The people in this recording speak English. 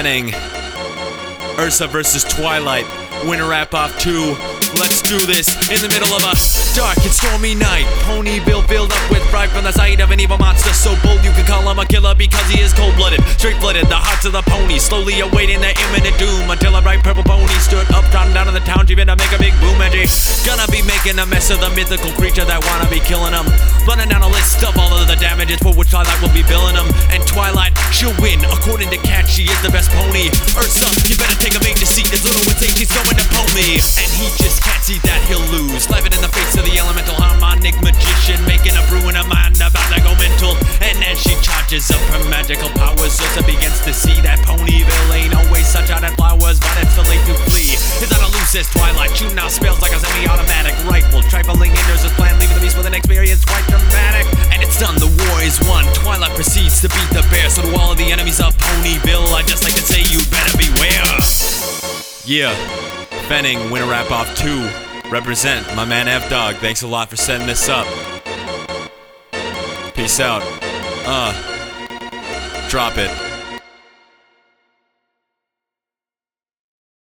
Fenning, Ursa versus Twilight, winner wrap-off 2. Let's do this in the middle of a dark and stormy night. Ponyville filled up with fright from the sight of an evil monster so bold you can call him a killer because he is cold-blooded, straight-blooded. The hearts of the ponies slowly awaiting their imminent doom until a bright purple pony stood up, trotting down to the town, dreaming to make a big boom. And she's gonna be making a mess of the mythical creature that wanna be killing him, running down a list of all of the damages for which Twilight will be billing him. And Twilight, she'll win according to Cat, she is the best pony. Ursa, you better take a major seat, as little would take, she's going to pony. And he just can't see that he'll lose, laughing in the face of the elemental harmonic magician, making a brew in her mind about to go mental. And as she charges up her magical powers, Ursa begins to see that Ponyville ain't always sunshine and flowers, but it's too late to flee. It's not a loose as Twilight, shooting out spells like a semi-automatic rifle, trifling in Ursa's plan, leaving the beast with an experience quite dramatic. And it's done, the war is won. Twilight proceeds to beat the bear, so to all of the enemies of Ponyville, I'd just like to say you better beware. Yeah, Fenning, winner wrap-off 2. Represent my man F-Dog. Thanks a lot for setting this up. Peace out. Drop it.